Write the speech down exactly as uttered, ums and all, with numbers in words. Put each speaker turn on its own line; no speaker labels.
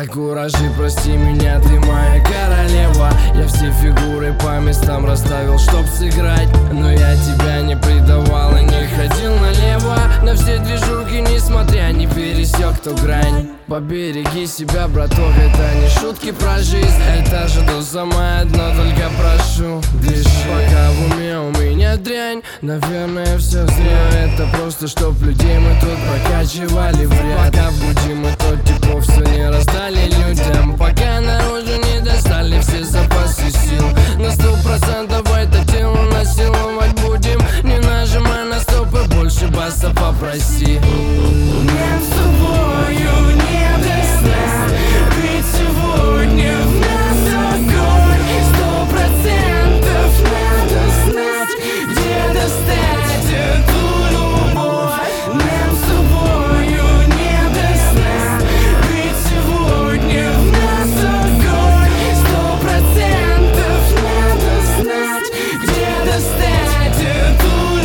за куражи, прости меня, ты моя королева. Я все фигуры по местам расставил, чтоб сыграть, но я тебя не предавал и не ходил налево. На все движухи, несмотря, не пересек ту грань. Побереги себя, браток, это не шутки про жизнь. Это же до самое дно, только прошу, дыши. Пока в уме у меня дрянь, наверное, все зря. Это просто чтоб людей мы тут прокачивали в ряд. Пока в груди мы тот тепло все не раздали людям, пока наружу не достали все запасы сил. На сто процентов это тело насиловать будем. Не нажимай на стоп и больше баса попроси.
Нам с тобою не до сна, ведь сегодня в нас огонь. Сто процентов надо знать, где достать эту любовь. Нам с тобою не до сна, ведь сегодня в нас огонь. Сто процентов надо знать, где достать эту любовь.